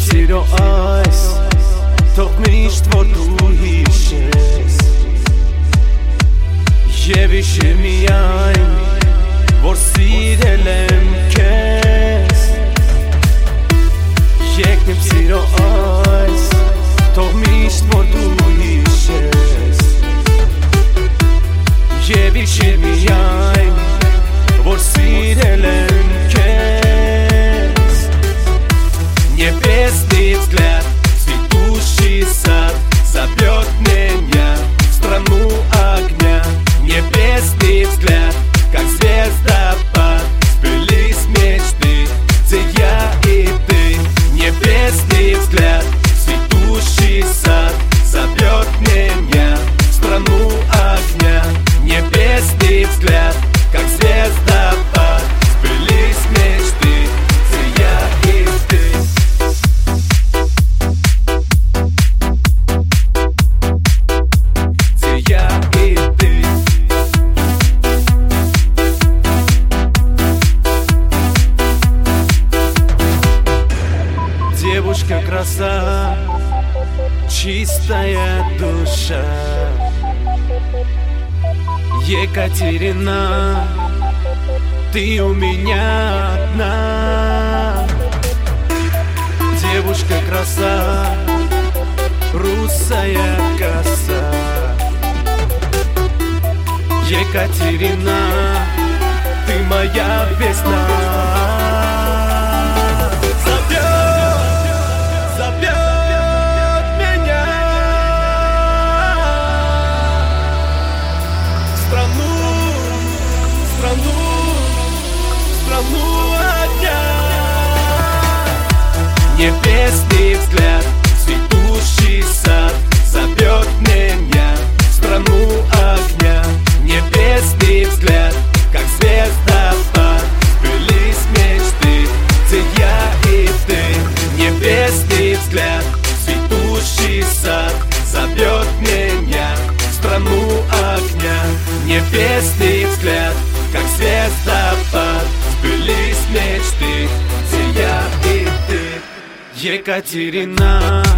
siro այս թող միշտ որ դու հիշես Եվ իշի միայն որ սիրել եմ քեզ Եկնեմ սիրո այս թող միշտ որ դու հիշես Եվ իշի միայն որ սիրել եմ քեզ Небесный взгляд, цветущий сад Зовет меня в страну огня Небесный взгляд, как звездопад Сбылись мечты, где я и ты Небесный взгляд, цветущий сад Зовет меня в страну огня Небесный взгляд, как звездопад Сбылись мечты, где я и ты Девушка краса, чистая душа Екатерина, ты у меня одна Девушка краса, русая коса Екатерина, ты моя весна Небесный взгляд, цветущий сад Зовет меня в страну огня Небесный взгляд, как звездопад Сбылись мечты, где я и ты Небесный взгляд, цветущий сад Зовет меня в страну огня Небесный взгляд, как звездопад Сбылись мечты, где я и ты Екатерина